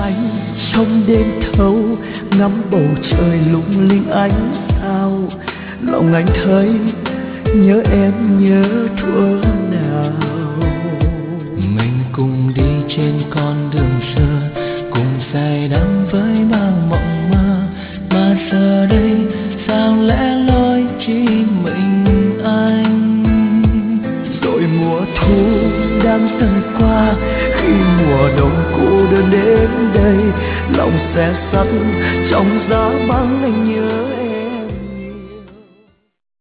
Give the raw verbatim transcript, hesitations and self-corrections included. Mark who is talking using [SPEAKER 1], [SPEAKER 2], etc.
[SPEAKER 1] anh trong đêm thâu, ngắm bầu trời lung linh ánh sao. Lòng anh thấy nhớ em nhớ thuở nào.
[SPEAKER 2] Mình cùng đi trên con đường xưa, cùng say đắm với bao mộng mơ, mà giờ đây sao lẽ loi chỉ mình anh.
[SPEAKER 1] Rồi mùa thu đang dần qua, khi mùa đông cô đơn đến đây, lòng xe sắt trong giá băng anh nhớ em.